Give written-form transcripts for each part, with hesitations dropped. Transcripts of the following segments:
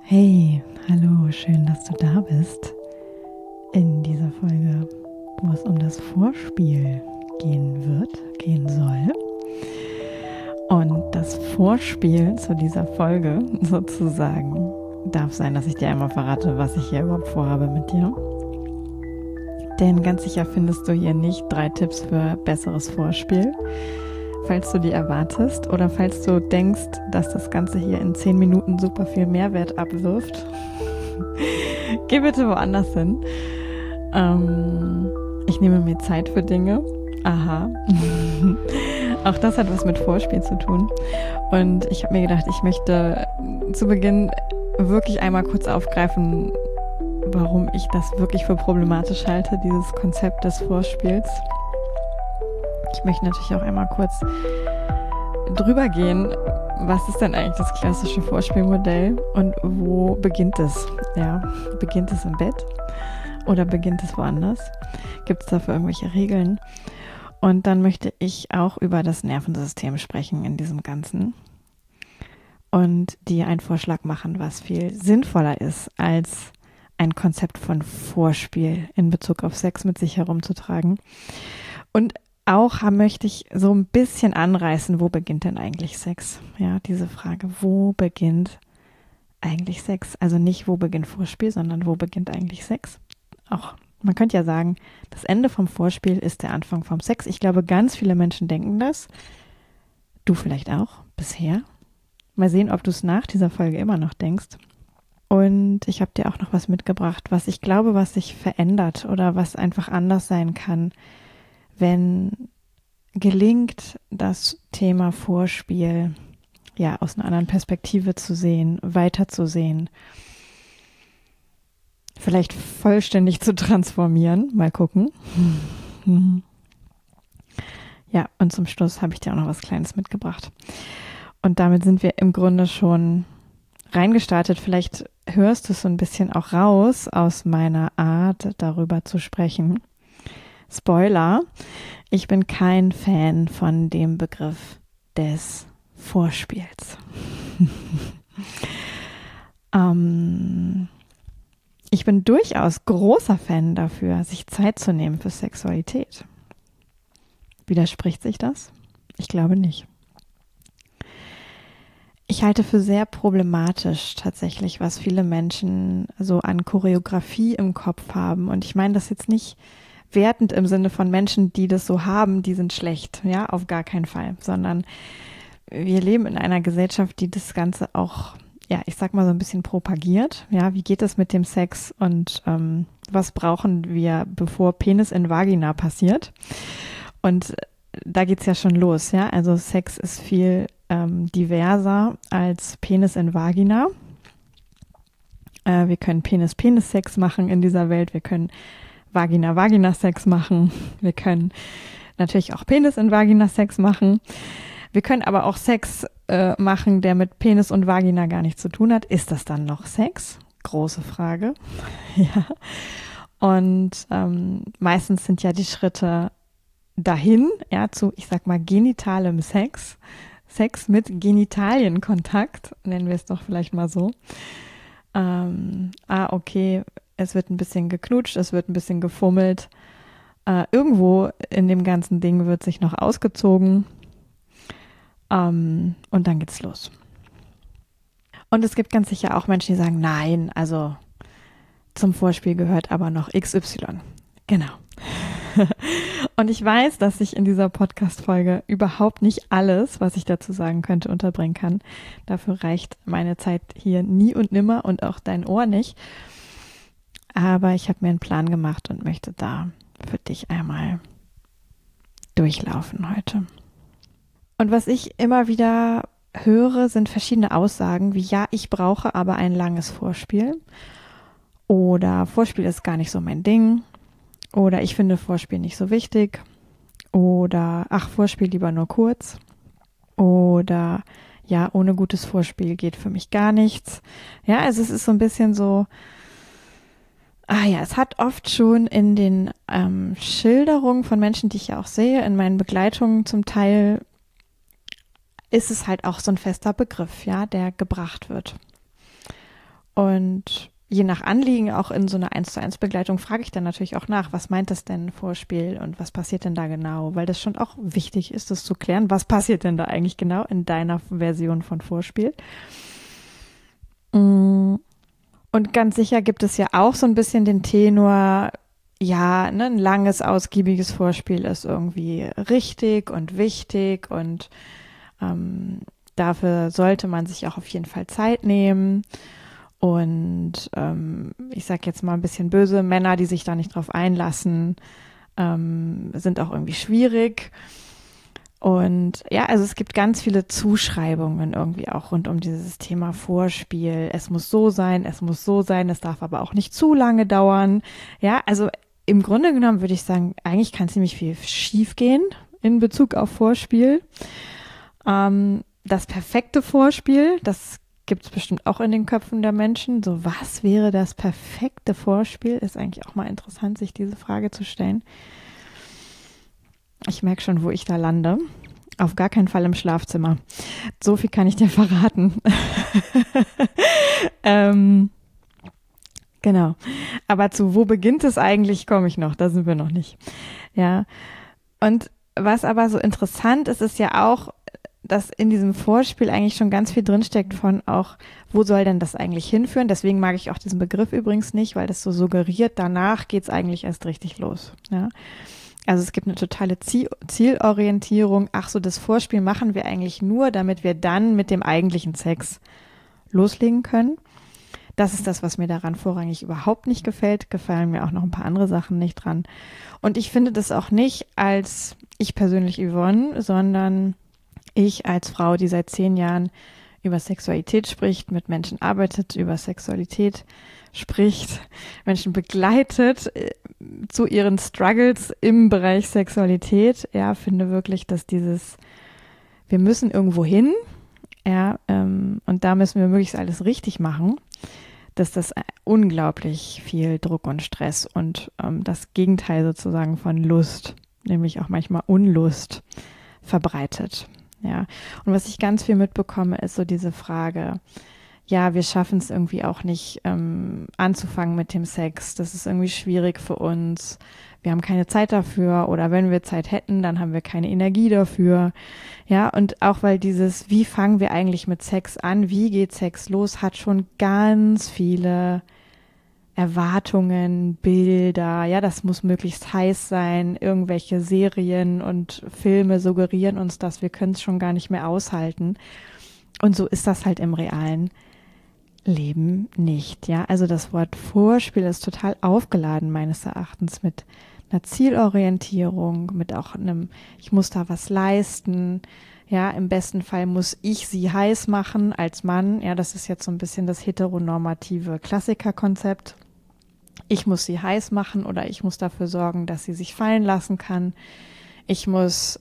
Hey, hallo, schön, dass du da bist. In dieser Folge, wo es um das Vorspiel gehen soll. Und das Vorspiel zu dieser Folge sozusagen darf sein, dass ich dir einmal verrate, was ich hier überhaupt vorhabe mit dir. Denn ganz sicher findest du hier nicht 3 Tipps für besseres Vorspiel, falls du die erwartest oder falls du denkst, dass das Ganze hier in 10 Minuten super viel Mehrwert abwirft. Geh bitte woanders hin. Ich nehme mir Zeit für Dinge. Aha. Auch das hat was mit Vorspiel zu tun. Und ich habe mir gedacht, ich möchte zu Beginn wirklich einmal kurz aufgreifen, warum ich das wirklich für problematisch halte, dieses Konzept des Vorspiels. Ich möchte natürlich auch einmal kurz drüber gehen, was ist denn eigentlich das klassische Vorspielmodell und wo beginnt es? Ja, beginnt es im Bett oder beginnt es woanders? Gibt es dafür irgendwelche Regeln? Und dann möchte ich auch über das Nervensystem sprechen in diesem Ganzen und dir einen Vorschlag machen, was viel sinnvoller ist, als ein Konzept von Vorspiel in Bezug auf Sex mit sich herumzutragen. Und auch möchte ich so ein bisschen anreißen, wo beginnt denn eigentlich Sex? Ja, diese Frage, wo beginnt eigentlich Sex? Also nicht, wo beginnt Vorspiel, sondern wo beginnt eigentlich Sex? Auch, man könnte ja sagen, das Ende vom Vorspiel ist der Anfang vom Sex. Ich glaube, ganz viele Menschen denken das. Du vielleicht auch, bisher. Mal sehen, ob du es nach dieser Folge immer noch denkst. Und ich habe dir auch noch was mitgebracht, was ich glaube, was sich verändert oder was einfach anders sein kann, wenn gelingt, das Thema Vorspiel ja aus einer anderen Perspektive zu sehen, weiterzusehen, vielleicht vollständig zu transformieren. Mal gucken. Ja, und zum Schluss habe ich dir auch noch was Kleines mitgebracht. Und damit sind wir im Grunde schon reingestartet. Vielleicht hörst du es so ein bisschen auch raus aus meiner Art, darüber zu sprechen. Spoiler, ich bin kein Fan von dem Begriff des Vorspiels. Ich bin durchaus großer Fan dafür, sich Zeit zu nehmen für Sexualität. Widerspricht sich das? Ich glaube nicht. Ich halte für sehr problematisch tatsächlich, was viele Menschen so an Choreografie im Kopf haben. Und ich meine das jetzt nicht wertend im Sinne von Menschen, die das so haben, die sind schlecht, ja, auf gar keinen Fall, sondern wir leben in einer Gesellschaft, die das Ganze auch, ja, ich sag mal so ein bisschen propagiert, ja, wie geht es mit dem Sex und was brauchen wir, bevor Penis in Vagina passiert? Und da geht's ja schon los, ja, also Sex ist viel diverser als Penis in Vagina. Wir können Penis-Penis-Sex machen in dieser Welt, wir können Vagina-Vagina-Sex machen. Wir können natürlich auch Penis in Vagina-Sex machen. Wir können aber auch Sex machen, der mit Penis und Vagina gar nichts zu tun hat. Ist das dann noch Sex? Große Frage. Ja. Und meistens sind ja die Schritte dahin, ja, zu, ich sag mal, genitalem Sex. Sex mit Genitalienkontakt, nennen wir es doch vielleicht mal so. Okay, es wird ein bisschen geknutscht, es wird ein bisschen gefummelt. Irgendwo in dem ganzen Ding wird sich noch ausgezogen. Und dann geht's los. Und es gibt ganz sicher auch Menschen, die sagen, nein, also zum Vorspiel gehört aber noch XY. Genau. Und ich weiß, dass ich in dieser Podcast-Folge überhaupt nicht alles, was ich dazu sagen könnte, unterbringen kann. Dafür reicht meine Zeit hier nie und nimmer und auch dein Ohr nicht. Aber ich habe mir einen Plan gemacht und möchte da für dich einmal durchlaufen heute. Und was ich immer wieder höre, sind verschiedene Aussagen wie, ja, ich brauche aber ein langes Vorspiel oder Vorspiel ist gar nicht so mein Ding oder ich finde Vorspiel nicht so wichtig oder ach, Vorspiel lieber nur kurz oder ja, ohne gutes Vorspiel geht für mich gar nichts. Ja, also es ist so ein bisschen so, es hat oft schon in den Schilderungen von Menschen, die ich ja auch sehe, in meinen Begleitungen zum Teil, ist es halt auch so ein fester Begriff, ja, der gebracht wird. Und je nach Anliegen, auch in so einer 1:1 Begleitung, frage ich dann natürlich auch nach, was meint das denn Vorspiel und was passiert denn da genau? Weil das schon auch wichtig ist, das zu klären. Was passiert denn da eigentlich genau in deiner Version von Vorspiel? Und ganz sicher gibt es ja auch so ein bisschen den Tenor, ja, ne, ein langes, ausgiebiges Vorspiel ist irgendwie richtig und wichtig und dafür sollte man sich auch auf jeden Fall Zeit nehmen. Und ich sage jetzt mal ein bisschen böse, Männer, die sich da nicht drauf einlassen, sind auch irgendwie schwierig. Und ja, also es gibt ganz viele Zuschreibungen irgendwie auch rund um dieses Thema Vorspiel. Es muss so sein, es muss so sein, es darf aber auch nicht zu lange dauern. Ja, also im Grunde genommen würde ich sagen, eigentlich kann ziemlich viel schief gehen in Bezug auf Vorspiel. Das perfekte Vorspiel, das gibt es bestimmt auch in den Köpfen der Menschen. So, was wäre das perfekte Vorspiel? Ist eigentlich auch mal interessant, sich diese Frage zu stellen. Ich merke schon, wo ich da lande. Auf gar keinen Fall im Schlafzimmer. So viel kann ich dir verraten. Genau. Aber zu wo beginnt es eigentlich, komme ich noch. Da sind wir noch nicht. Ja. Und was aber so interessant ist, ist ja auch, dass in diesem Vorspiel eigentlich schon ganz viel drinsteckt von auch, wo soll denn das eigentlich hinführen? Deswegen mag ich auch diesen Begriff übrigens nicht, weil das so suggeriert, danach geht es eigentlich erst richtig los. Ja? Also es gibt eine totale Zielorientierung. Ach so, das Vorspiel machen wir eigentlich nur, damit wir dann mit dem eigentlichen Sex loslegen können. Das ist das, was mir daran vorrangig überhaupt nicht gefällt. Gefallen mir auch noch ein paar andere Sachen nicht dran. Und ich finde das auch nicht als ich persönlich Yvonne, sondern ich als Frau, die seit 10 Jahren über Sexualität spricht, mit Menschen arbeitet, über Sexualität spricht, Menschen begleitet zu ihren Struggles im Bereich Sexualität, ja, finde wirklich, dass wir müssen irgendwo hin, ja, und da müssen wir möglichst alles richtig machen, dass das unglaublich viel Druck und Stress und das Gegenteil sozusagen von Lust, nämlich auch manchmal Unlust, verbreitet. Ja, und was ich ganz viel mitbekomme, ist so diese Frage, ja, wir schaffen es irgendwie auch nicht anzufangen mit dem Sex. Das ist irgendwie schwierig für uns. Wir haben keine Zeit dafür oder wenn wir Zeit hätten, dann haben wir keine Energie dafür. Ja, und auch weil wie fangen wir eigentlich mit Sex an? Wie geht Sex los? Hat schon ganz viele Erwartungen, Bilder, ja, das muss möglichst heiß sein, irgendwelche Serien und Filme suggerieren uns das, wir können es schon gar nicht mehr aushalten. Und so ist das halt im realen Leben nicht, ja. Also das Wort Vorspiel ist total aufgeladen meines Erachtens mit einer Zielorientierung, mit auch ich muss da was leisten, ja, im besten Fall muss ich sie heiß machen als Mann, ja, das ist jetzt so ein bisschen das heteronormative Klassikerkonzept. Ich muss sie heiß machen oder ich muss dafür sorgen, dass sie sich fallen lassen kann. Ich muss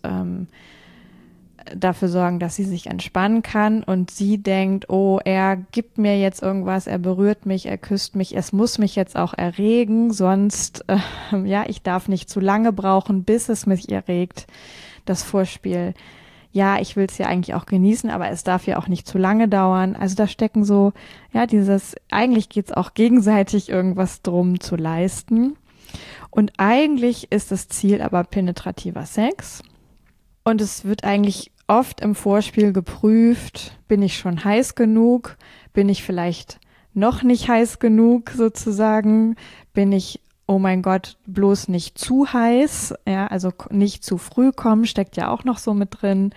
dafür sorgen, dass sie sich entspannen kann und sie denkt, oh, er gibt mir jetzt irgendwas, er berührt mich, er küsst mich, es muss mich jetzt auch erregen, sonst, ja, ich darf nicht zu lange brauchen, bis es mich erregt. Das Vorspiel, ja, ich will es ja eigentlich auch genießen, aber es darf ja auch nicht zu lange dauern. Also da stecken so, ja, eigentlich geht es auch gegenseitig irgendwas drum zu leisten. Und eigentlich ist das Ziel aber penetrativer Sex. Und es wird eigentlich oft im Vorspiel geprüft, bin ich schon heiß genug? Bin ich vielleicht noch nicht heiß genug sozusagen? Bin ich, oh mein Gott, bloß nicht zu heiß? Ja, also nicht zu früh kommen, steckt ja auch noch so mit drin.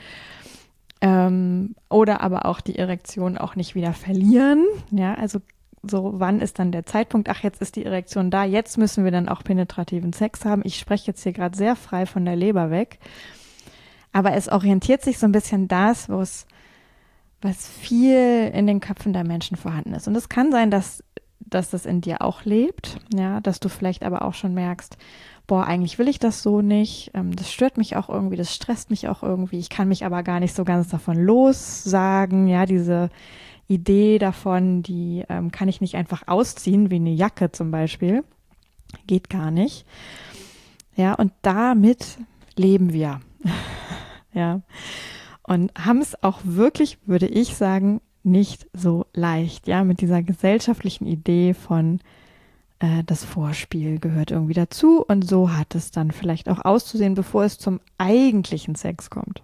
Oder aber auch die Erektion auch nicht wieder verlieren. Ja, also so, wann ist dann der Zeitpunkt? Ach, jetzt ist die Erektion da, jetzt müssen wir dann auch penetrativen Sex haben. Ich spreche jetzt hier gerade sehr frei von der Leber weg. Aber es orientiert sich so ein bisschen was viel in den Köpfen der Menschen vorhanden ist. Und es kann sein, dass das in dir auch lebt, ja, dass du vielleicht aber auch schon merkst, boah, eigentlich will ich das so nicht, das stört mich auch irgendwie, das stresst mich auch irgendwie, ich kann mich aber gar nicht so ganz davon lossagen, ja, diese Idee davon, die kann ich nicht einfach ausziehen, wie eine Jacke zum Beispiel, geht gar nicht, ja, und damit leben wir. Ja, und haben es auch wirklich, würde ich sagen, nicht so leicht, ja, mit dieser gesellschaftlichen Idee von das Vorspiel gehört irgendwie dazu und so hat es dann vielleicht auch auszusehen, bevor es zum eigentlichen Sex kommt.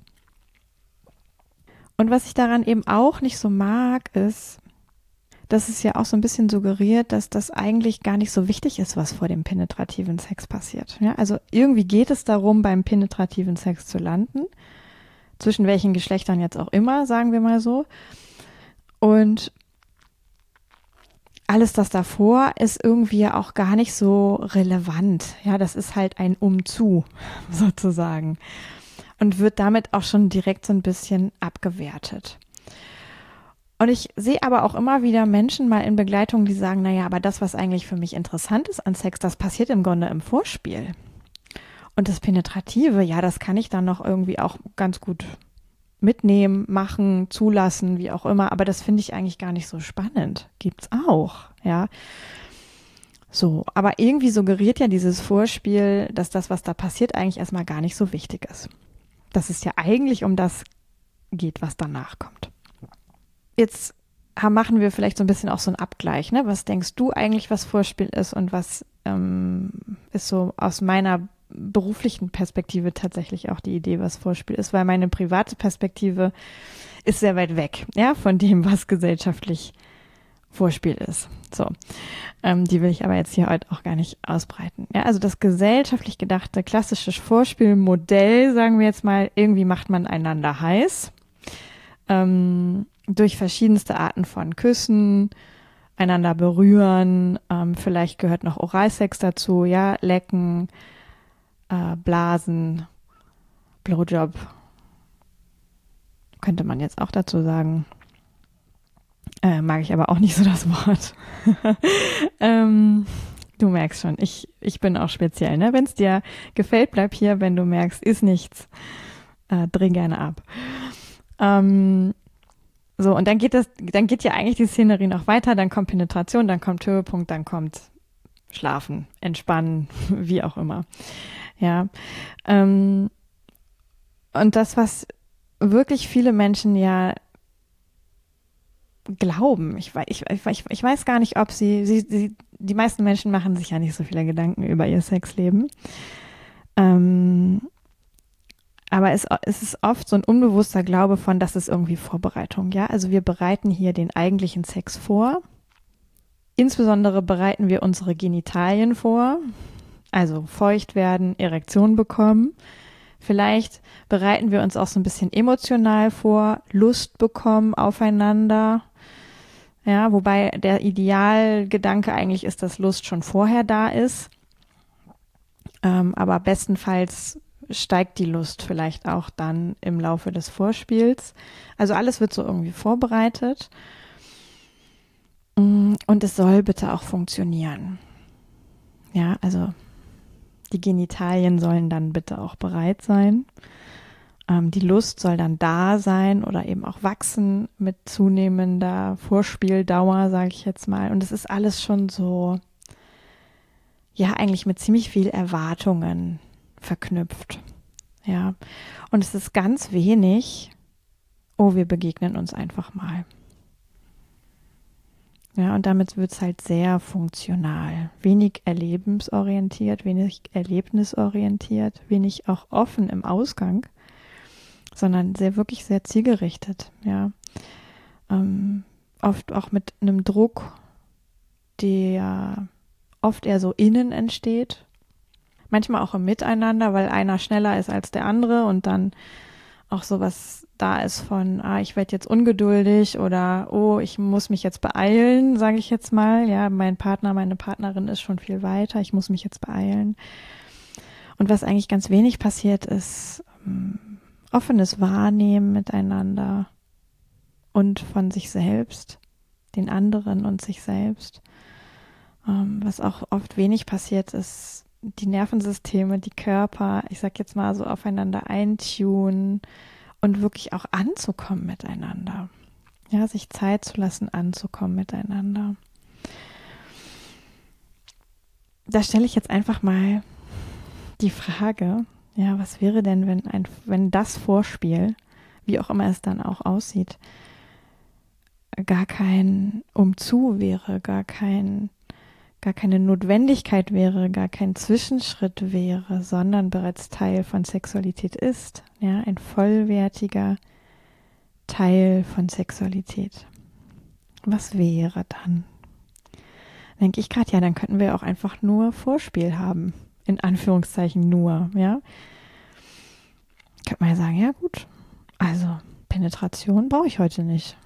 Und was ich daran eben auch nicht so mag, ist, dass es ja auch so ein bisschen suggeriert, dass das eigentlich gar nicht so wichtig ist, was vor dem penetrativen Sex passiert. Ja, also irgendwie geht es darum, beim penetrativen Sex zu landen, zwischen welchen Geschlechtern jetzt auch immer, sagen wir mal so. Und alles das davor ist irgendwie auch gar nicht so relevant. Ja, das ist halt ein Umzu sozusagen und wird damit auch schon direkt so ein bisschen abgewertet. Und ich sehe aber auch immer wieder Menschen mal in Begleitung, die sagen, naja, aber das, was eigentlich für mich interessant ist an Sex, das passiert im Grunde im Vorspiel. Und das Penetrative, ja, das kann ich dann noch irgendwie auch ganz gut mitnehmen, machen, zulassen, wie auch immer. Aber das finde ich eigentlich gar nicht so spannend. Gibt's auch, ja. So, aber irgendwie suggeriert ja dieses Vorspiel, dass das, was da passiert, eigentlich erstmal gar nicht so wichtig ist. Dass es ja eigentlich um das geht, was danach kommt. Jetzt machen wir vielleicht so ein bisschen auch so einen Abgleich, ne? Was denkst du eigentlich, was Vorspiel ist und was ist so aus meiner beruflichen Perspektive tatsächlich auch die Idee, was Vorspiel ist, weil meine private Perspektive ist sehr weit weg, ja, von dem, was gesellschaftlich Vorspiel ist. So, die will ich aber jetzt hier heute auch gar nicht ausbreiten. Ja, also das gesellschaftlich gedachte klassische Vorspielmodell, sagen wir jetzt mal, irgendwie macht man einander heiß, durch verschiedenste Arten von Küssen, einander berühren, vielleicht gehört noch Oralsex dazu, ja, lecken, Blasen, Blowjob, könnte man jetzt auch dazu sagen. Mag ich aber auch nicht so das Wort. Du merkst schon, ich bin auch speziell, ne? Wenn es dir gefällt, bleib hier. Wenn du merkst, ist nichts, dreh gerne ab. So, und dann geht ja eigentlich die Szenerie noch weiter, dann kommt Penetration, dann kommt Höhepunkt, dann kommt Schlafen, Entspannen, wie auch immer. Ja. Und das, was wirklich viele Menschen ja glauben, ich weiß gar nicht, ob die meisten Menschen machen sich ja nicht so viele Gedanken über ihr Sexleben. Aber es ist oft so ein unbewusster Glaube von, das ist irgendwie Vorbereitung, ja. Also wir bereiten hier den eigentlichen Sex vor. Insbesondere bereiten wir unsere Genitalien vor, also feucht werden, Erektion bekommen. Vielleicht bereiten wir uns auch so ein bisschen emotional vor, Lust bekommen aufeinander. Ja, wobei der Idealgedanke eigentlich ist, dass Lust schon vorher da ist. Aber bestenfalls steigt die Lust vielleicht auch dann im Laufe des Vorspiels. Also alles wird so irgendwie vorbereitet. Und es soll bitte auch funktionieren. Ja, also die Genitalien sollen dann bitte auch bereit sein. Die Lust soll dann da sein oder eben auch wachsen mit zunehmender Vorspieldauer, sage ich jetzt mal. Und es ist alles schon so, ja, eigentlich mit ziemlich viel Erwartungen verknüpft. Ja, und es ist ganz wenig, oh, wir begegnen uns einfach mal. Ja, und damit wird es halt sehr funktional. Wenig erlebensorientiert, wenig erlebnisorientiert, wenig auch offen im Ausgang, sondern wirklich sehr zielgerichtet, ja. Oft auch mit einem Druck, der oft eher so innen entsteht. Manchmal auch im Miteinander, weil einer schneller ist als der andere und dann auch sowas da ist von, ich werde jetzt ungeduldig oder, oh, ich muss mich jetzt beeilen, sage ich jetzt mal. Ja, mein Partner, meine Partnerin ist schon viel weiter, ich muss mich jetzt beeilen. Und was eigentlich ganz wenig passiert, ist offenes Wahrnehmen miteinander und von sich selbst, den anderen und sich selbst. Was auch oft wenig passiert, ist die Nervensysteme, die Körper, ich sag jetzt mal so aufeinander eintunen und wirklich auch anzukommen miteinander. Ja, sich Zeit zu lassen, anzukommen miteinander. Da stelle ich jetzt einfach mal die Frage, ja, was wäre denn, wenn das Vorspiel, wie auch immer es dann auch aussieht, gar kein Umzu wäre, gar keine Notwendigkeit wäre, gar kein Zwischenschritt wäre, sondern bereits Teil von Sexualität ist, ja, ein vollwertiger Teil von Sexualität. Was wäre dann? Denke ich gerade, ja, dann könnten wir auch einfach nur Vorspiel haben, in Anführungszeichen nur, ja. Könnte man ja sagen, ja gut, also Penetration brauche ich heute nicht.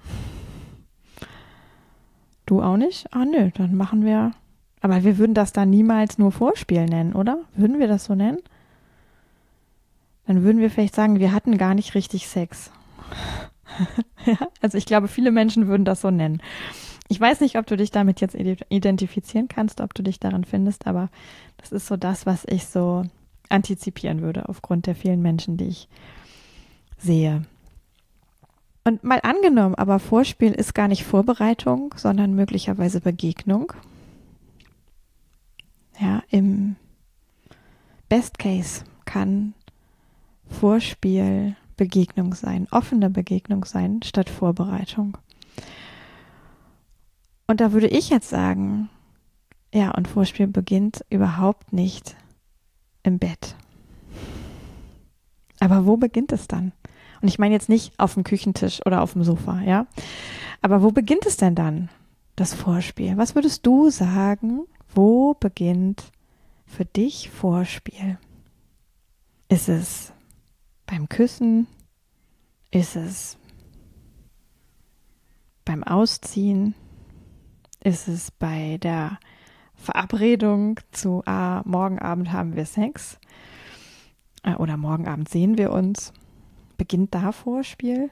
Du auch nicht? Ah nö, dann machen wir, aber wir würden das dann niemals nur Vorspiel nennen, oder? Würden wir das so nennen? Dann würden wir vielleicht sagen, wir hatten gar nicht richtig Sex. Ja, also ich glaube, viele Menschen würden das so nennen. Ich weiß nicht, ob du dich damit jetzt identifizieren kannst, ob du dich darin findest, aber das ist so das, was ich so antizipieren würde aufgrund der vielen Menschen, die ich sehe. Und mal angenommen, aber Vorspiel ist gar nicht Vorbereitung, sondern möglicherweise Begegnung. Ja, im Best Case kann Vorspiel Begegnung sein, offene Begegnung sein, statt Vorbereitung. Und da würde ich jetzt sagen, ja, und Vorspiel beginnt überhaupt nicht im Bett. Aber wo beginnt es dann? Und ich meine jetzt nicht auf dem Küchentisch oder auf dem Sofa, ja? Aber wo beginnt es denn dann, das Vorspiel? Was würdest du sagen, wo beginnt für dich Vorspiel? Ist es beim Küssen? Ist es beim Ausziehen? Ist es bei der Verabredung zu, morgen Abend haben wir Sex oder morgen Abend sehen wir uns? Beginnt da Vorspiel?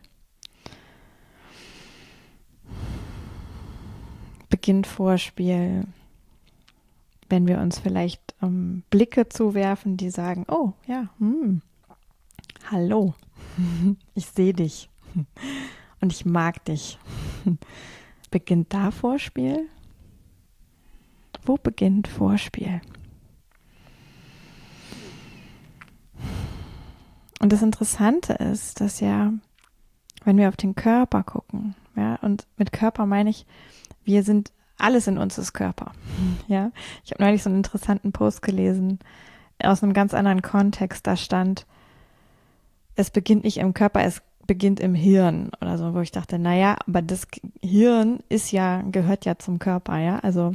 Beginnt Vorspiel, wenn wir uns vielleicht Blicke zuwerfen, die sagen, oh ja, hallo, ich sehe dich und ich mag dich. Beginnt da Vorspiel? Wo beginnt Vorspiel? Und das Interessante ist, dass ja, wenn wir auf den Körper gucken, ja, und mit Körper meine ich, wir sind, alles in uns ist Körper. Ja, ich habe neulich so einen interessanten Post gelesen, aus einem ganz anderen Kontext, da stand, es beginnt nicht im Körper, es beginnt im Hirn oder so, wo ich dachte, naja, aber das Hirn gehört ja zum Körper, ja, also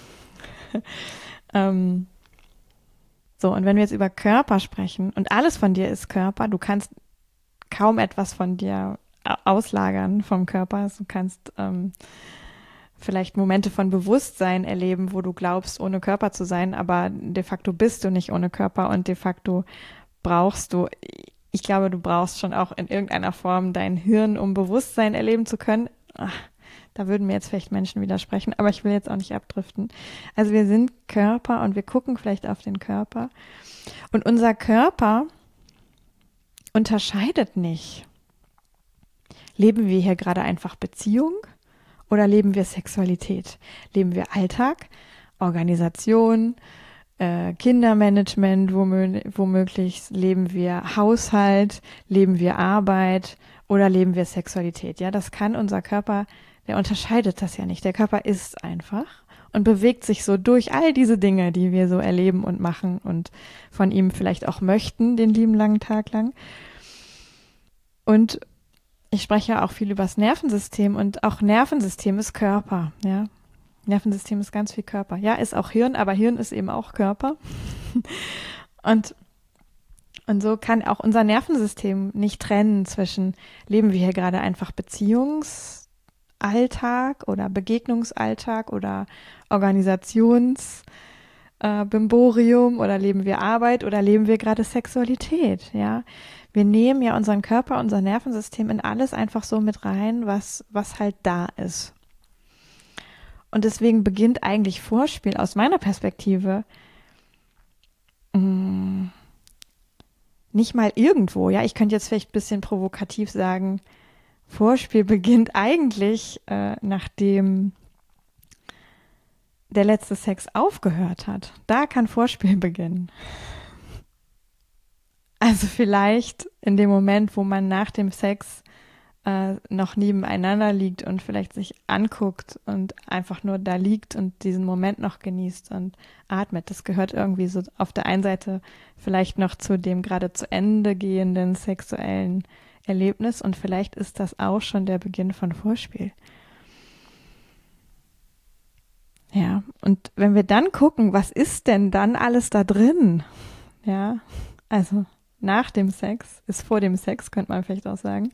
so, und wenn wir jetzt über Körper sprechen und alles von dir ist Körper, du kannst kaum etwas von dir auslagern vom Körper, also du kannst vielleicht Momente von Bewusstsein erleben, wo du glaubst, ohne Körper zu sein, aber de facto bist du nicht ohne Körper und de facto brauchst du, ich glaube, du brauchst schon auch in irgendeiner Form dein Hirn, um Bewusstsein erleben zu können. Da würden mir jetzt vielleicht Menschen widersprechen, aber ich will jetzt auch nicht abdriften. Also wir sind Körper und wir gucken vielleicht auf den Körper. Und unser Körper unterscheidet nicht. Leben wir hier gerade einfach Beziehung oder leben wir Sexualität? Leben wir Alltag, Organisation, Kindermanagement, womöglich leben wir Haushalt, leben wir Arbeit oder leben wir Sexualität. Ja, das kann unser Körper, der unterscheidet das ja nicht. Der Körper ist einfach und bewegt sich so durch all diese Dinge, die wir so erleben und machen und von ihm vielleicht auch möchten, den lieben langen Tag lang. Und ich spreche ja auch viel über das Nervensystem und auch Nervensystem ist Körper, ja. Nervensystem ist ganz viel Körper. Ja, ist auch Hirn, aber Hirn ist eben auch Körper. Und so kann auch unser Nervensystem nicht trennen zwischen, leben wir hier gerade einfach Beziehungsalltag oder Begegnungsalltag oder Organisationsbimborium oder leben wir Arbeit oder leben wir gerade Sexualität, ja. Wir nehmen ja unseren Körper, unser Nervensystem in alles einfach so mit rein, was halt da ist. Und deswegen beginnt eigentlich Vorspiel aus meiner Perspektive nicht mal irgendwo. Ja, ich könnte jetzt vielleicht ein bisschen provokativ sagen, Vorspiel beginnt eigentlich, nachdem der letzte Sex aufgehört hat. Da kann Vorspiel beginnen. Also vielleicht in dem Moment, wo man nach dem Sex noch nebeneinander liegt und vielleicht sich anguckt und einfach nur da liegt und diesen Moment noch genießt und atmet. Das gehört irgendwie so auf der einen Seite vielleicht noch zu dem gerade zu Ende gehenden sexuellen Erlebnis und vielleicht ist das auch schon der Beginn von Vorspiel. Ja, und wenn wir dann gucken, was ist denn dann alles da drin? Ja, also nach dem Sex, ist vor dem Sex, könnte man vielleicht auch sagen.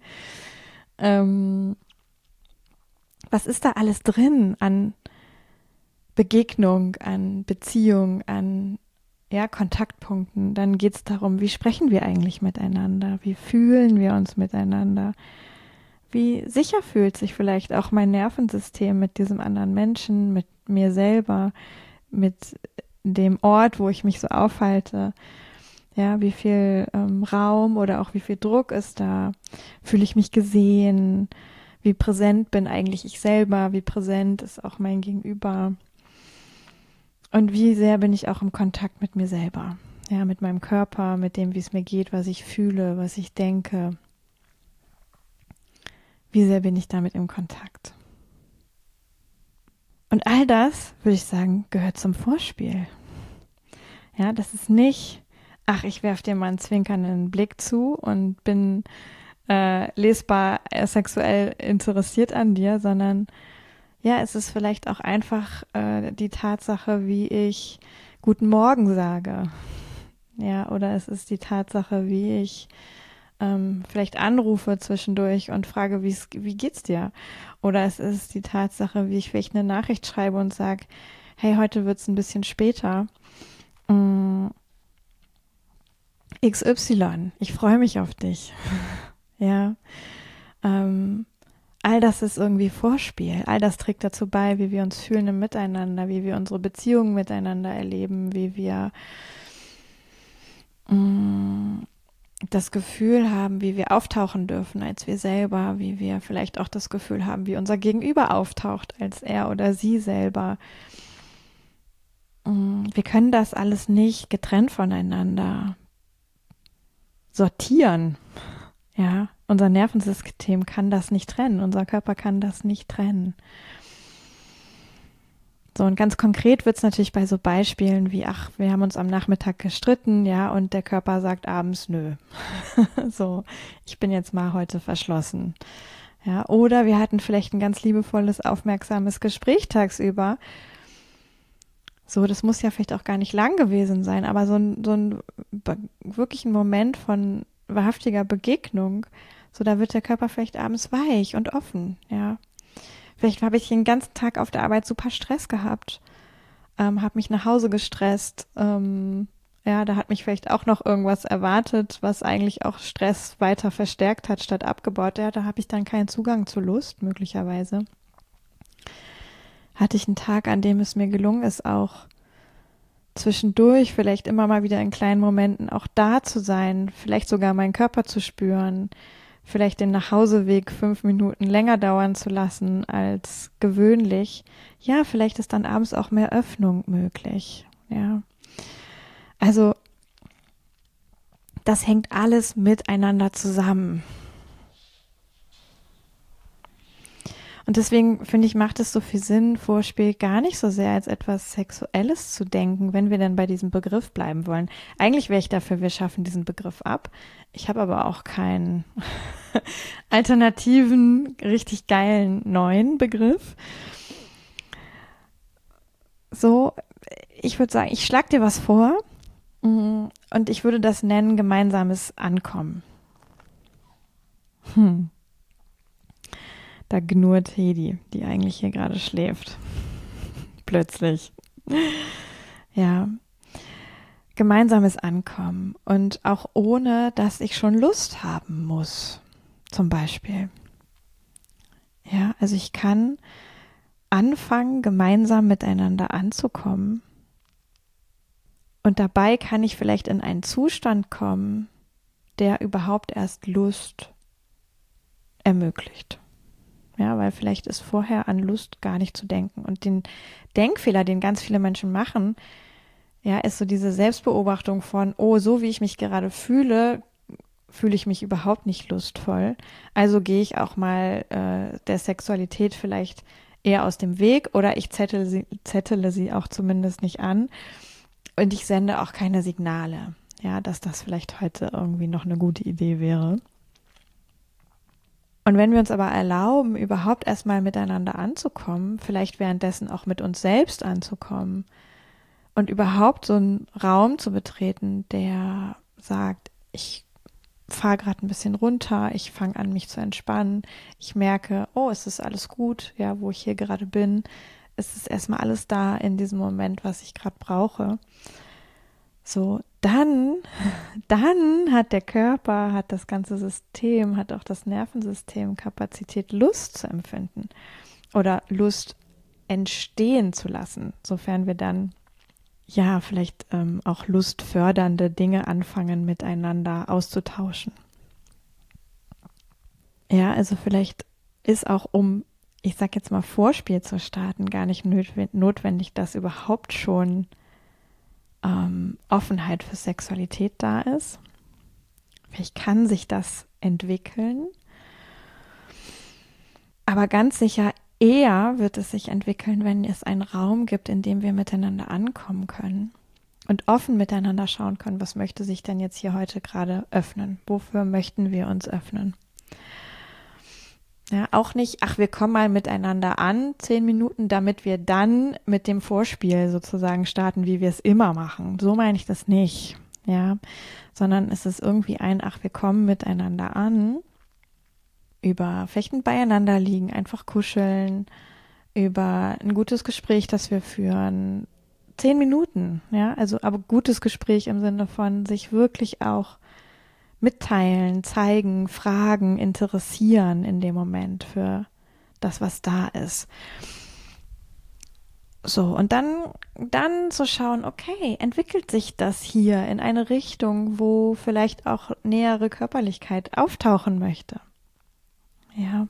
Was ist da alles drin an Begegnung, an Beziehung, an Kontaktpunkten? Dann geht es darum, wie sprechen wir eigentlich miteinander? Wie fühlen wir uns miteinander? Wie sicher fühlt sich vielleicht auch mein Nervensystem mit diesem anderen Menschen, mit mir selber, mit dem Ort, wo ich mich so aufhalte? Ja, wie viel Raum oder auch wie viel Druck ist da? Fühle ich mich gesehen? Wie präsent bin eigentlich ich selber? Wie präsent ist auch mein Gegenüber? Und wie sehr bin ich auch im Kontakt mit mir selber? Ja, mit meinem Körper, mit dem, wie es mir geht, was ich fühle, was ich denke. Wie sehr bin ich damit im Kontakt? Und all das, würde ich sagen, gehört zum Vorspiel. Ja, das ist nicht, ach, ich werfe dir mal einen zwinkernden Blick zu und bin lesbar sexuell interessiert an dir, sondern ja, es ist vielleicht auch einfach die Tatsache, wie ich Guten Morgen sage. Ja, oder es ist die Tatsache, wie ich vielleicht anrufe zwischendurch und frage, wie geht's dir? Oder es ist die Tatsache, wie ich vielleicht eine Nachricht schreibe und sage, hey, heute wird's ein bisschen später. XY, ich freue mich auf dich. Ja, all das ist irgendwie Vorspiel. All das trägt dazu bei, wie wir uns fühlen im Miteinander, wie wir unsere Beziehungen miteinander erleben, wie wir das Gefühl haben, wie wir auftauchen dürfen als wir selber, wie wir vielleicht auch das Gefühl haben, wie unser Gegenüber auftaucht als er oder sie selber. Wir können das alles nicht getrennt voneinander sortieren. Ja, unser Nervensystem kann das nicht trennen, unser Körper kann das nicht trennen. So, und ganz konkret wird es natürlich bei so Beispielen wie, ach, wir haben uns am Nachmittag gestritten, ja, und der Körper sagt abends, nö. So, ich bin jetzt mal heute verschlossen. Ja, oder wir hatten vielleicht ein ganz liebevolles, aufmerksames Gespräch tagsüber. So, das muss ja vielleicht auch gar nicht lang gewesen sein, aber so ein wirklich ein Moment von wahrhaftiger Begegnung, so da wird der Körper vielleicht abends weich und offen, ja. Vielleicht habe ich den ganzen Tag auf der Arbeit super Stress gehabt, habe mich nach Hause gestresst, da hat mich vielleicht auch noch irgendwas erwartet, was eigentlich auch Stress weiter verstärkt hat, statt abgebaut. Ja, da habe ich dann keinen Zugang zu Lust, möglicherweise. Hatte ich einen Tag, an dem es mir gelungen ist, auch zwischendurch vielleicht immer mal wieder in kleinen Momenten auch da zu sein, vielleicht sogar meinen Körper zu spüren, vielleicht den Nachhauseweg 5 Minuten länger dauern zu lassen als gewöhnlich. Ja, vielleicht ist dann abends auch mehr Öffnung möglich. Ja, also das hängt alles miteinander zusammen. Und deswegen finde ich, macht es so viel Sinn, Vorspiel gar nicht so sehr als etwas Sexuelles zu denken, wenn wir dann bei diesem Begriff bleiben wollen. Eigentlich wäre ich dafür, wir schaffen diesen Begriff ab. Ich habe aber auch keinen alternativen, richtig geilen neuen Begriff. So, ich würde sagen, ich schlage dir was vor und ich würde das nennen gemeinsames Ankommen. Da knurrt Hedi, die eigentlich hier gerade schläft. Plötzlich. Ja. Gemeinsames Ankommen. Und auch ohne, dass ich schon Lust haben muss. Zum Beispiel. Ja, also ich kann anfangen, gemeinsam miteinander anzukommen. Und dabei kann ich vielleicht in einen Zustand kommen, der überhaupt erst Lust ermöglicht. Ja, weil vielleicht ist vorher an Lust gar nicht zu denken. Und den Denkfehler, den ganz viele Menschen machen, ja, ist so diese Selbstbeobachtung von, oh, so wie ich mich gerade fühle, fühle ich mich überhaupt nicht lustvoll. Also gehe ich auch mal der Sexualität vielleicht eher aus dem Weg oder ich zettele sie auch zumindest nicht an und ich sende auch keine Signale, ja, dass das vielleicht heute irgendwie noch eine gute Idee wäre. Und wenn wir uns aber erlauben, überhaupt erstmal miteinander anzukommen, vielleicht währenddessen auch mit uns selbst anzukommen und überhaupt so einen Raum zu betreten, der sagt, ich fahre gerade ein bisschen runter, ich fange an, mich zu entspannen, ich merke, oh, es ist alles gut, ja, wo ich hier gerade bin, es ist erstmal alles da in diesem Moment, was ich gerade brauche. So, dann hat der Körper, hat das ganze System, hat auch das Nervensystem Kapazität, Lust zu empfinden oder Lust entstehen zu lassen, sofern wir dann ja vielleicht auch lustfördernde Dinge anfangen miteinander auszutauschen. Ja, also vielleicht ist auch, um, ich sag jetzt mal, Vorspiel zu starten, gar nicht notwendig, dass überhaupt schon Offenheit für Sexualität da ist. Vielleicht kann sich das entwickeln, aber ganz sicher eher wird es sich entwickeln, wenn es einen Raum gibt, in dem wir miteinander ankommen können und offen miteinander schauen können, was möchte sich denn jetzt hier heute gerade öffnen? Wofür möchten wir uns öffnen? Ja, auch nicht, ach, wir kommen mal miteinander an, 10 Minuten, damit wir dann mit dem Vorspiel sozusagen starten, wie wir es immer machen. So meine ich das nicht, ja, sondern es ist irgendwie ach, wir kommen miteinander an, über Fechten beieinander liegen, einfach kuscheln, über ein gutes Gespräch, das wir führen. 10 Minuten, ja, also aber gutes Gespräch im Sinne von sich wirklich auch mitteilen, zeigen, fragen, interessieren in dem Moment für das, was da ist. So, und dann zu schauen, okay, entwickelt sich das hier in eine Richtung, wo vielleicht auch nähere Körperlichkeit auftauchen möchte. Ja.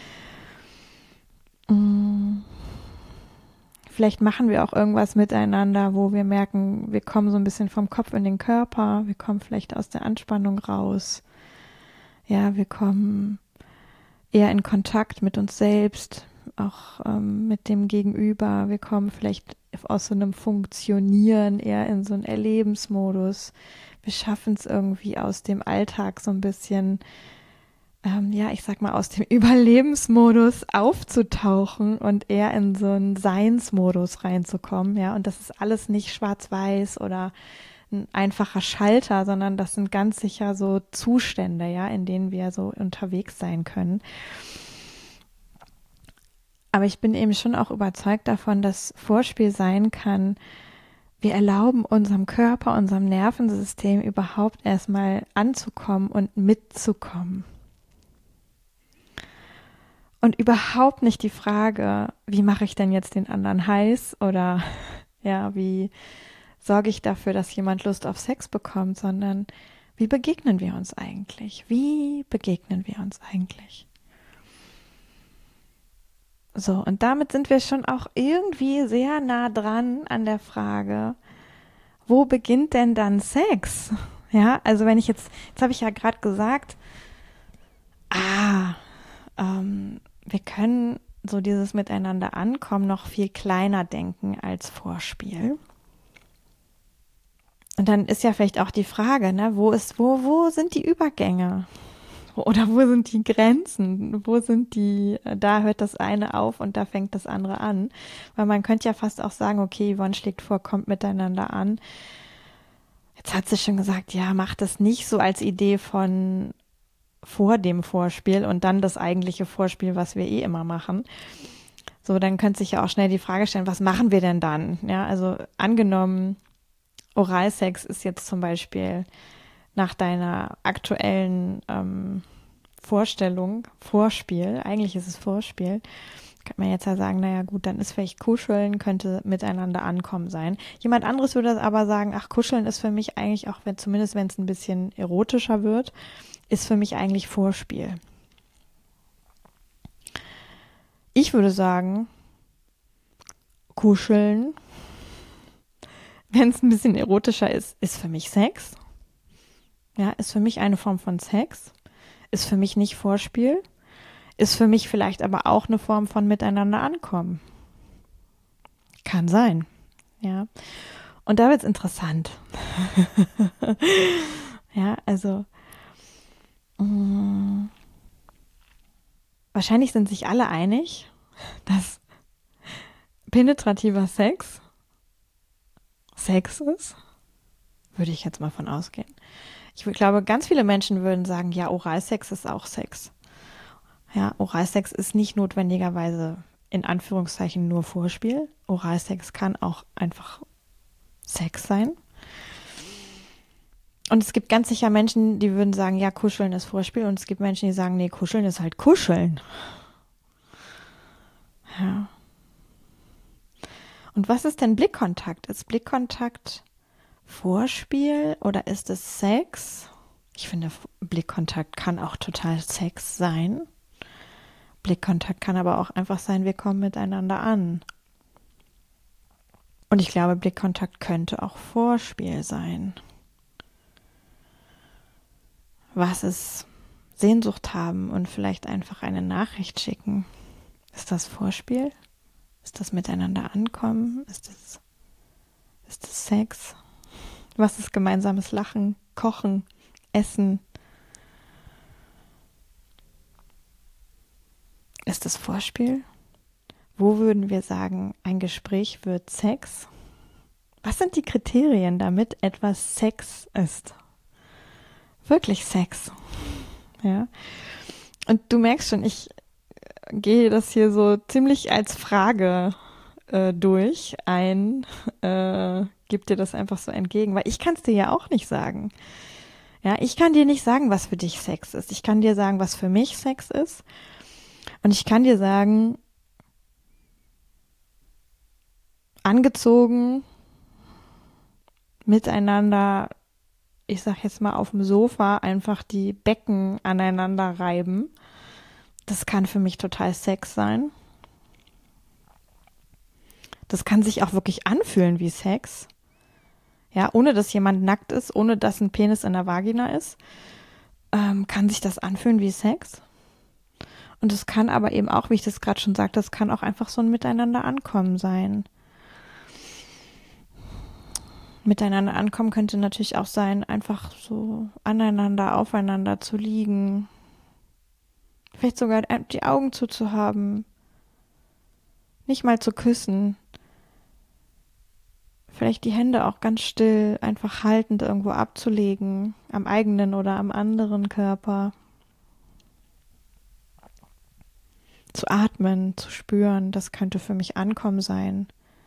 Vielleicht machen wir auch irgendwas miteinander, wo wir merken, wir kommen so ein bisschen vom Kopf in den Körper, wir kommen vielleicht aus der Anspannung raus. Ja, wir kommen eher in Kontakt mit uns selbst, auch mit dem Gegenüber. Wir kommen vielleicht aus so einem Funktionieren eher in so einen Erlebensmodus. Wir schaffen es irgendwie aus dem Alltag so ein bisschen, ja, ich sag mal, aus dem Überlebensmodus aufzutauchen und eher in so einen Seinsmodus reinzukommen, ja, und das ist alles nicht schwarz-weiß oder ein einfacher Schalter, sondern das sind ganz sicher so Zustände, ja, in denen wir so unterwegs sein können. Aber ich bin eben schon auch überzeugt davon, dass Vorspiel sein kann, wir erlauben unserem Körper, unserem Nervensystem überhaupt erstmal anzukommen und mitzukommen. Und überhaupt nicht die Frage, wie mache ich denn jetzt den anderen heiß oder ja, wie sorge ich dafür, dass jemand Lust auf Sex bekommt, sondern wie begegnen wir uns eigentlich? Wie begegnen wir uns eigentlich? So, und damit sind wir schon auch irgendwie sehr nah dran an der Frage, wo beginnt denn dann Sex? Ja, also wenn ich jetzt habe ich ja gerade gesagt, wir können so dieses Miteinander ankommen noch viel kleiner denken als Vorspiel. Und dann ist ja vielleicht auch die Frage, ne, wo sind die Übergänge? Oder wo sind die Grenzen? Da hört das eine auf und da fängt das andere an. Weil man könnte ja fast auch sagen, okay, Yvonne schlägt vor, kommt miteinander an. Jetzt hat sie schon gesagt, ja, macht das nicht so als Idee von vor dem Vorspiel und dann das eigentliche Vorspiel, was wir eh immer machen. So, dann könnte sich ja auch schnell die Frage stellen, was machen wir denn dann? Ja, also angenommen, Oralsex ist jetzt zum Beispiel nach deiner aktuellen Vorstellung Vorspiel, eigentlich ist es Vorspiel, kann man jetzt ja sagen, naja gut, dann ist vielleicht Kuscheln, könnte miteinander ankommen sein. Jemand anderes würde aber sagen, ach, Kuscheln ist für mich eigentlich auch, zumindest wenn es ein bisschen erotischer wird, ist für mich eigentlich Vorspiel. Ich würde sagen, Kuscheln, wenn es ein bisschen erotischer ist, ist für mich Sex. Ja, ist für mich eine Form von Sex, ist für mich nicht Vorspiel, ist für mich vielleicht aber auch eine Form von miteinander ankommen. Kann sein, ja. Und da wird es interessant. Ja, also wahrscheinlich sind sich alle einig, dass penetrativer Sex Sex ist. Würde ich jetzt mal von ausgehen. Ich glaube, ganz viele Menschen würden sagen, ja, Oralsex ist auch Sex. Ja, Oralsex ist nicht notwendigerweise in Anführungszeichen nur Vorspiel. Oralsex kann auch einfach Sex sein. Und es gibt ganz sicher Menschen, die würden sagen, ja, Kuscheln ist Vorspiel. Und es gibt Menschen, die sagen, nee, Kuscheln ist halt Kuscheln. Ja. Und was ist denn Blickkontakt? Ist Blickkontakt Vorspiel oder ist es Sex? Ich finde, Blickkontakt kann auch total Sex sein. Blickkontakt kann aber auch einfach sein, wir kommen miteinander an. Und ich glaube, Blickkontakt könnte auch Vorspiel sein. Was ist Sehnsucht haben und vielleicht einfach eine Nachricht schicken? Ist das Vorspiel? Ist das miteinander ankommen? Ist das Sex? Was ist gemeinsames Lachen, Kochen, Essen? Ist das Vorspiel? Wo würden wir sagen, ein Gespräch wird Sex? Was sind die Kriterien, damit etwas Sex ist? Wirklich Sex. Ja. Und du merkst schon, ich gehe das hier so ziemlich als Frage durch gib dir das einfach so entgegen, weil ich kann es dir ja auch nicht sagen. Ja, ich kann dir nicht sagen, was für dich Sex ist. Ich kann dir sagen, was für mich Sex ist. Und ich kann dir sagen, angezogen, miteinander, ich sag jetzt mal auf dem Sofa, einfach die Becken aneinander reiben. Das kann für mich total Sex sein. Das kann sich auch wirklich anfühlen wie Sex. Ja, ohne dass jemand nackt ist, ohne dass ein Penis in der Vagina ist, kann sich das anfühlen wie Sex. Und es kann aber eben auch, wie ich das gerade schon sagte, es kann auch einfach so ein Miteinander ankommen sein. Miteinander ankommen könnte natürlich auch sein, einfach so aneinander, aufeinander zu liegen. Vielleicht sogar die Augen zuzuhaben. Nicht mal zu küssen. Vielleicht die Hände auch ganz still, einfach haltend irgendwo abzulegen, am eigenen oder am anderen Körper. Zu atmen, zu spüren, das könnte für mich Ankommen sein.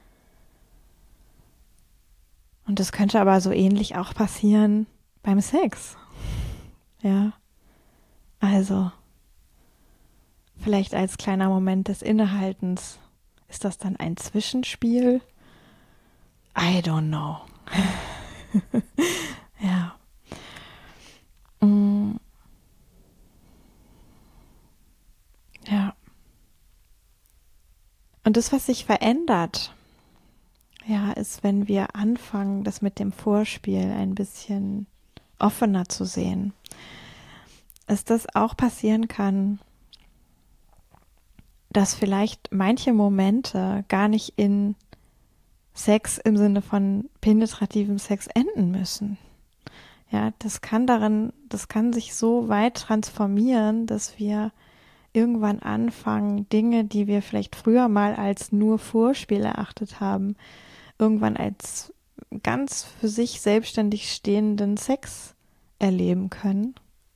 Und das könnte aber so ähnlich auch passieren beim Sex. Ja, also vielleicht als kleiner Moment des Innehaltens. Ist das dann ein Zwischenspiel? I don't know. Ja. Ja. Und das, was sich verändert, ja, ist, wenn wir anfangen, das mit dem Vorspiel ein bisschen offener zu sehen, ist das auch passieren kann, dass vielleicht manche Momente gar nicht in Sex im Sinne von penetrativem Sex enden müssen. Ja, das kann sich so weit transformieren, dass wir irgendwann anfangen, Dinge, die wir vielleicht früher mal als nur Vorspiel erachtet haben, irgendwann als ganz für sich selbstständig stehenden Sex erleben können.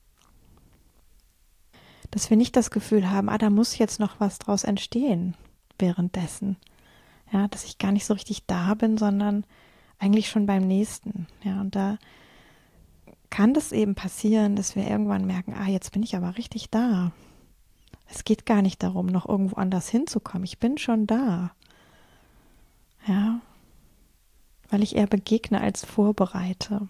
Dass wir nicht das Gefühl haben, da muss jetzt noch was draus entstehen währenddessen. Ja, dass ich gar nicht so richtig da bin, sondern eigentlich schon beim nächsten. Ja, und da kann das eben passieren, dass wir irgendwann merken, jetzt bin ich aber richtig da. Es geht gar nicht darum, noch irgendwo anders hinzukommen. Ich bin schon da. Ja, weil ich eher begegne als vorbereite.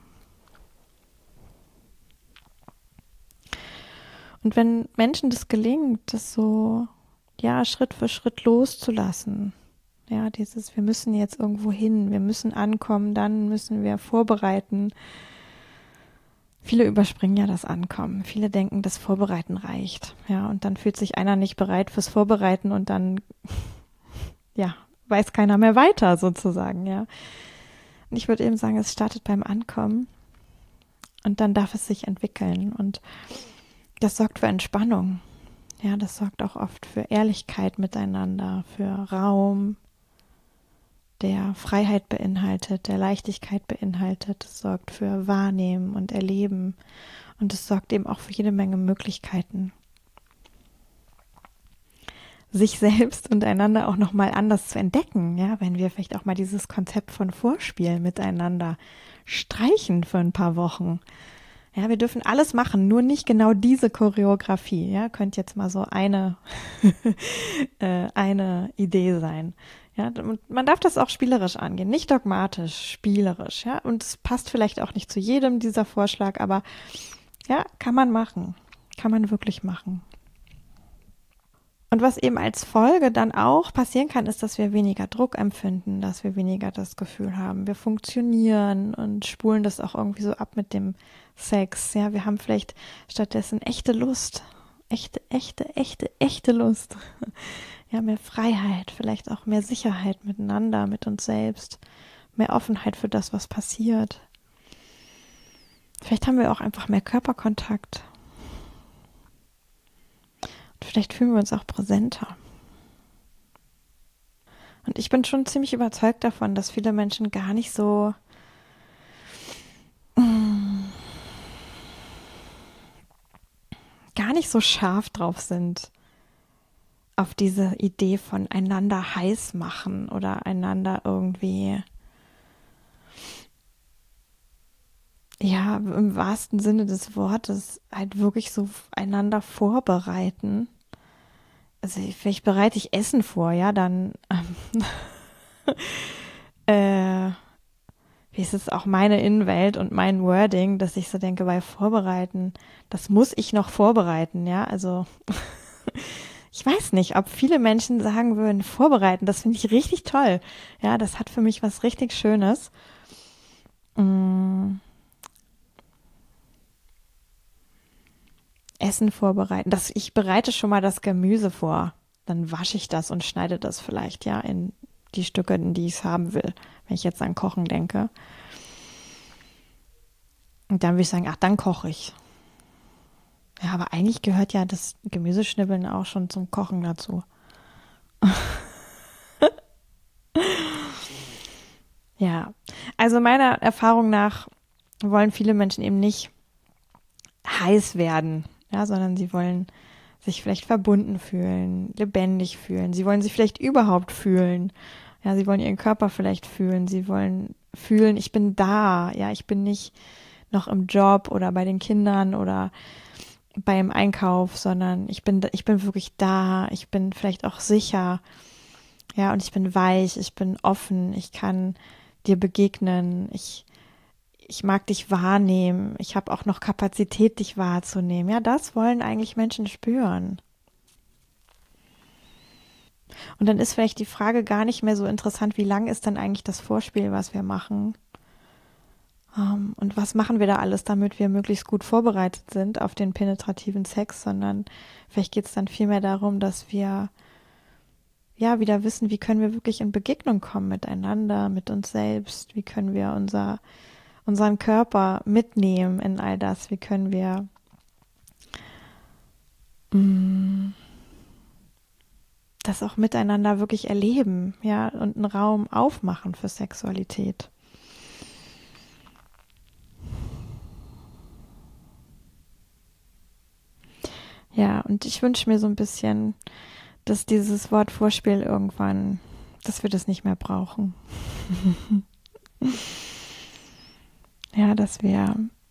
Und wenn Menschen das gelingt, das so, ja, Schritt für Schritt loszulassen, ja, wir müssen jetzt irgendwo hin, wir müssen ankommen, dann müssen wir vorbereiten. Viele überspringen ja das Ankommen. Viele denken, das Vorbereiten reicht. Ja, und dann fühlt sich einer nicht bereit fürs Vorbereiten und dann, ja, weiß keiner mehr weiter sozusagen, ja. Und ich würde eben sagen, es startet beim Ankommen und dann darf es sich entwickeln und das sorgt für Entspannung. Ja, das sorgt auch oft für Ehrlichkeit miteinander, für Raum, der Freiheit beinhaltet, der Leichtigkeit beinhaltet. Es sorgt für Wahrnehmen und Erleben und es sorgt eben auch für jede Menge Möglichkeiten, sich selbst und einander auch nochmal anders zu entdecken, ja, wenn wir vielleicht auch mal dieses Konzept von Vorspiel miteinander streichen für ein paar Wochen. Ja, wir dürfen alles machen, nur nicht genau diese Choreografie. Ja, könnte jetzt mal so eine, eine Idee sein. Ja, und man darf das auch spielerisch angehen, nicht dogmatisch, spielerisch. Ja, und es passt vielleicht auch nicht zu jedem dieser Vorschlag, aber ja, kann man machen, kann man wirklich machen. Und was eben als Folge dann auch passieren kann, ist, dass wir weniger Druck empfinden, dass wir weniger das Gefühl haben, wir funktionieren und spulen das auch irgendwie so ab mit dem Sex. Ja, wir haben vielleicht stattdessen echte Lust, echte Lust. Ja, mehr Freiheit, vielleicht auch mehr Sicherheit miteinander, mit uns selbst, mehr Offenheit für das, was passiert. Vielleicht haben wir auch einfach mehr Körperkontakt. Und vielleicht fühlen wir uns auch präsenter. Und ich bin schon ziemlich überzeugt davon, dass viele Menschen gar nicht so scharf drauf sind auf diese Idee von einander heiß machen oder einander irgendwie, ja, im wahrsten Sinne des Wortes halt wirklich so einander vorbereiten. Also vielleicht bereite ich Essen vor, ja, dann wie ist es auch meine Innenwelt und mein Wording, dass ich so denke, bei Vorbereiten, das muss ich noch vorbereiten, ja, also ich weiß nicht, ob viele Menschen sagen würden, vorbereiten, das finde ich richtig toll, ja, das hat für mich was richtig Schönes. Essen vorbereiten, ich bereite schon mal das Gemüse vor, dann wasche ich das und schneide das vielleicht, ja, in die Stücke, in die ich es haben will, wenn ich jetzt an Kochen denke. Und dann würde ich sagen, ach, dann koche ich. Ja, aber eigentlich gehört ja das Gemüseschnibbeln auch schon zum Kochen dazu. Ja, also meiner Erfahrung nach wollen viele Menschen eben nicht heiß werden, ja, sondern sie wollen sich vielleicht verbunden fühlen, lebendig fühlen. Sie wollen sich vielleicht überhaupt fühlen. Ja, sie wollen ihren Körper vielleicht fühlen. Sie wollen fühlen, ich bin da. Ja, ich bin nicht noch im Job oder bei den Kindern oder beim Einkauf, sondern ich bin wirklich da. Ich bin vielleicht auch sicher. Ja, und ich bin weich. Ich bin offen. Ich kann dir begegnen. Ich mag dich wahrnehmen. Ich habe auch noch Kapazität, dich wahrzunehmen. Ja, das wollen eigentlich Menschen spüren. Und dann ist vielleicht die Frage gar nicht mehr so interessant, wie lang ist denn eigentlich das Vorspiel, was wir machen? Und was machen wir da alles, damit wir möglichst gut vorbereitet sind auf den penetrativen Sex, sondern vielleicht geht es dann vielmehr darum, dass wir ja wieder wissen, wie können wir wirklich in Begegnung kommen miteinander, mit uns selbst, wie können wir unseren Körper mitnehmen in all das, wie können wir das auch miteinander wirklich erleben, ja, und einen Raum aufmachen für Sexualität. Ja, und ich wünsche mir so ein bisschen, dass dieses Wort Vorspiel irgendwann, dass wir das nicht mehr brauchen. Ja, dass wir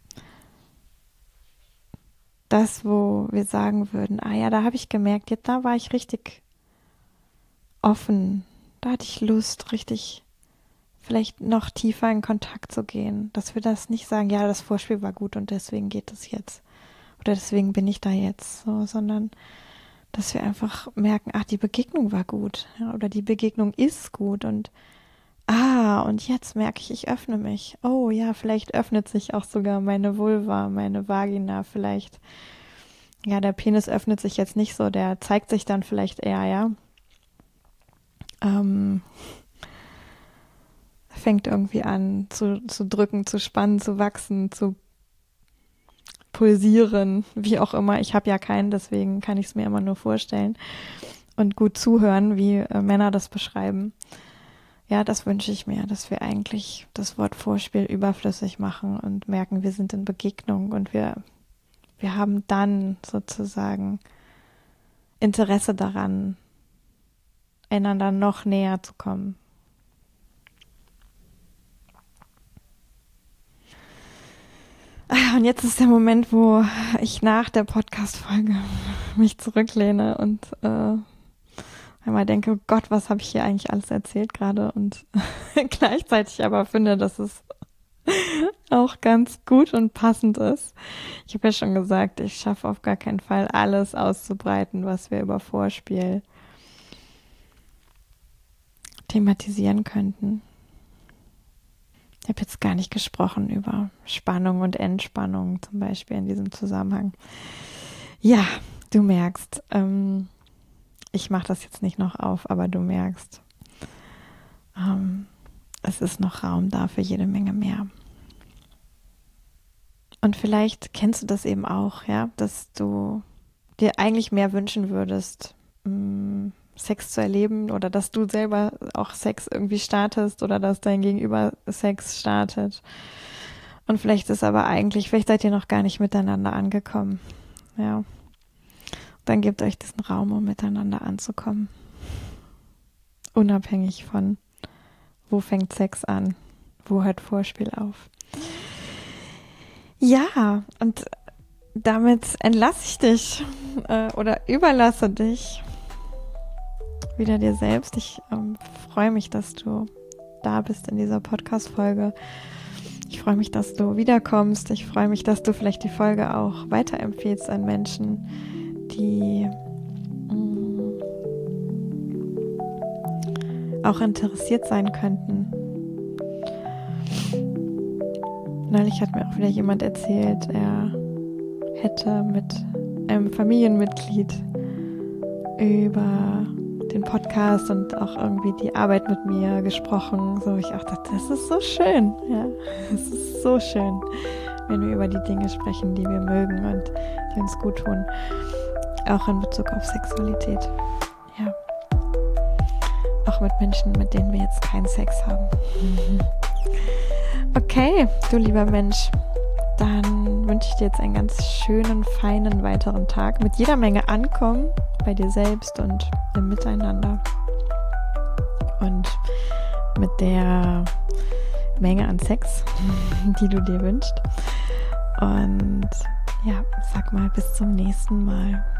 das, wo wir sagen würden, ah ja, da habe ich gemerkt, jetzt da war ich richtig offen, da hatte ich Lust, richtig vielleicht noch tiefer in Kontakt zu gehen, dass wir das nicht sagen, ja, das Vorspiel war gut und deswegen geht es jetzt oder deswegen bin ich da jetzt, so, sondern dass wir einfach merken, ach, die Begegnung war gut, ja, oder die Begegnung ist gut und Und jetzt merke ich öffne mich. Oh ja, vielleicht öffnet sich auch sogar meine Vulva, meine Vagina, vielleicht. Ja, der Penis öffnet sich jetzt nicht so, der zeigt sich dann vielleicht eher, ja. Fängt irgendwie an zu drücken, zu spannen, zu wachsen, zu pulsieren, wie auch immer. Ich habe ja keinen, deswegen kann ich es mir immer nur vorstellen und gut zuhören, wie Männer das beschreiben. Ja, das wünsche ich mir, dass wir eigentlich das Wort Vorspiel überflüssig machen und merken, wir sind in Begegnung und wir haben dann sozusagen Interesse daran, einander noch näher zu kommen. Und jetzt ist der Moment, wo ich nach der Podcast-Folge mich zurücklehne und einmal denke, oh Gott, was habe ich hier eigentlich alles erzählt gerade und gleichzeitig aber finde, dass es auch ganz gut und passend ist. Ich habe ja schon gesagt, ich schaffe auf gar keinen Fall alles auszubreiten, was wir über Vorspiel thematisieren könnten. Ich habe jetzt gar nicht gesprochen über Spannung und Entspannung zum Beispiel in diesem Zusammenhang. Ja, du merkst, ich mache das jetzt nicht noch auf, aber du merkst, es ist noch Raum da für jede Menge mehr. Und vielleicht kennst du das eben auch, ja, dass du dir eigentlich mehr wünschen würdest, Sex zu erleben oder dass du selber auch Sex irgendwie startest oder dass dein Gegenüber Sex startet. Und vielleicht ist aber eigentlich, vielleicht seid ihr noch gar nicht miteinander angekommen. Ja. Dann gebt euch diesen Raum, um miteinander anzukommen. Unabhängig von, wo fängt Sex an, wo hört Vorspiel auf. Ja, und damit entlasse ich dich oder überlasse dich wieder dir selbst. Ich freue mich, dass du da bist in dieser Podcast-Folge. Ich freue mich, dass du wiederkommst. Ich freue mich, dass du vielleicht die Folge auch weiterempfehlst an Menschen, die auch interessiert sein könnten. Neulich hat mir auch wieder jemand erzählt, er hätte mit einem Familienmitglied über den Podcast und auch irgendwie die Arbeit mit mir gesprochen. So, ich dachte, das ist so schön. Ja, es ist so schön, wenn wir über die Dinge sprechen, die wir mögen und die uns gut tun. Auch in Bezug auf Sexualität. Ja. Auch mit Menschen, mit denen wir jetzt keinen Sex haben. Okay, du lieber Mensch, dann wünsche ich dir jetzt einen ganz schönen, feinen weiteren Tag mit jeder Menge Ankommen bei dir selbst und im Miteinander und mit der Menge an Sex, die du dir wünschst. Und ja, sag mal, bis zum nächsten Mal.